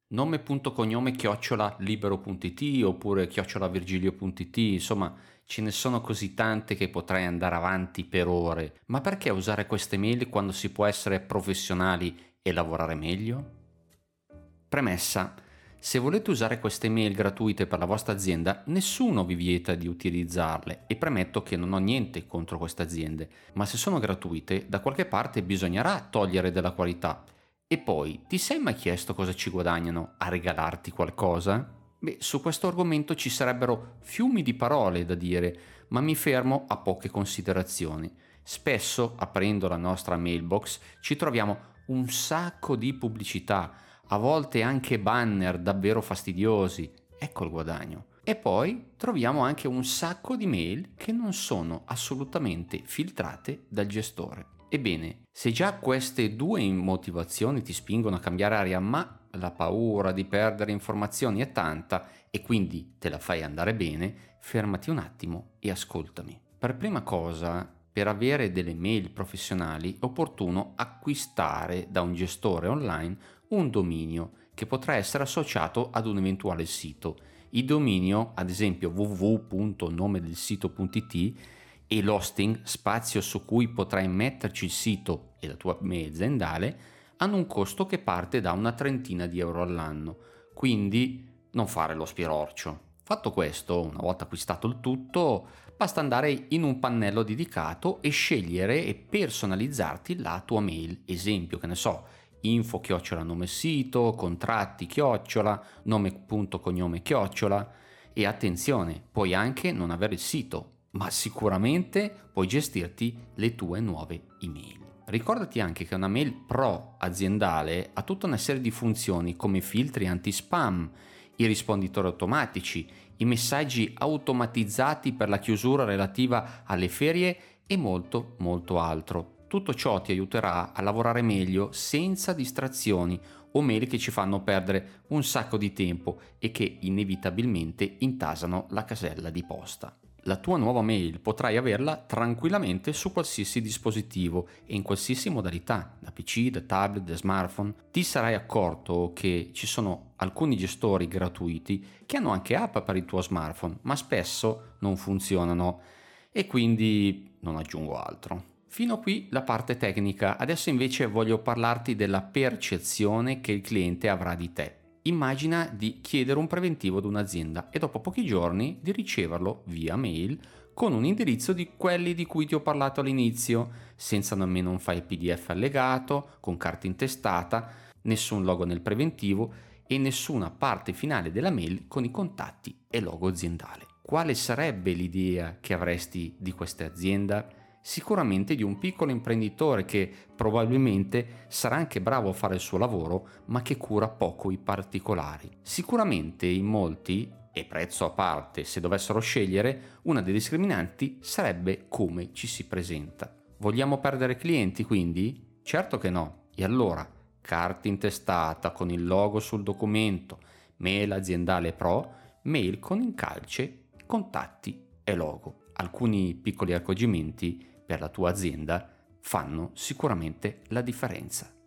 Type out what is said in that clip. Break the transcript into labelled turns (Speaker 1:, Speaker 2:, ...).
Speaker 1: nome.cognome @libero.it oppure @virgilio.it, insomma ce ne sono così tante che potrei andare avanti per ore, ma perché usare queste mail quando si può essere professionali e lavorare meglio? Premessa: se volete usare queste mail gratuite per la vostra azienda, nessuno vi vieta di utilizzarle e premetto che non ho niente contro queste aziende, ma se sono gratuite da qualche parte bisognerà togliere della qualità. E poi, ti sei mai chiesto cosa ci guadagnano a regalarti qualcosa? Beh, su questo argomento ci sarebbero fiumi di parole da dire, ma mi fermo a poche considerazioni. Spesso, aprendo la nostra mailbox, ci troviamo un sacco di pubblicità, a volte anche banner davvero fastidiosi. Ecco il guadagno. E poi troviamo anche un sacco di mail che non sono assolutamente filtrate dal gestore. Ebbene, se già queste due motivazioni ti spingono a cambiare aria, ma la paura di perdere informazioni è tanta e quindi te la fai andare bene, fermati un attimo e ascoltami. Per prima cosa, per avere delle mail professionali è opportuno acquistare da un gestore online un dominio che potrà essere associato ad un eventuale sito. Il dominio, ad esempio www.nomedelsito.it, e l'hosting, spazio su cui potrai metterci il sito e la tua mail aziendale, hanno un costo che parte da una trentina di euro all'anno, quindi non fare lo spirorcio. Fatto questo, una volta acquistato il tutto, basta andare in un pannello dedicato e scegliere e personalizzarti la tua mail. Esempio, che ne so, info@nome sito, contratti @nome.cognome . E attenzione, puoi anche non avere il sito, ma sicuramente puoi gestirti le tue nuove email. Ricordati anche che una mail pro aziendale ha tutta una serie di funzioni come filtri anti-spam, i risponditori automatici, i messaggi automatizzati per la chiusura relativa alle ferie e molto altro. Tutto ciò ti aiuterà a lavorare meglio senza distrazioni o mail che ci fanno perdere un sacco di tempo e che inevitabilmente intasano la casella di posta. La tua nuova mail potrai averla tranquillamente su qualsiasi dispositivo e in qualsiasi modalità, da PC, da tablet, da smartphone. Ti sarai accorto che ci sono alcuni gestori gratuiti che hanno anche app per il tuo smartphone, ma spesso non funzionano e quindi non aggiungo altro. Fino a qui la parte tecnica, adesso invece voglio parlarti della percezione che il cliente avrà di te. Immagina di chiedere un preventivo ad un'azienda e dopo pochi giorni di riceverlo via mail con un indirizzo di quelli di cui ti ho parlato all'inizio, senza nemmeno un file PDF allegato, con carta intestata, nessun logo nel preventivo e nessuna parte finale della mail con i contatti e logo aziendale. Quale sarebbe l'idea che avresti di questa azienda? Sicuramente di un piccolo imprenditore che probabilmente sarà anche bravo a fare il suo lavoro, ma che cura poco i particolari. Sicuramente in molti, e prezzo a parte, se dovessero scegliere, una delle discriminanti sarebbe come ci si presenta. Vogliamo perdere clienti quindi? Certo che no. E allora, carta intestata con il logo sul documento, mail aziendale pro, mail con incalce, contatti e logo. Alcuni piccoli accorgimenti per la tua azienda fanno sicuramente la differenza.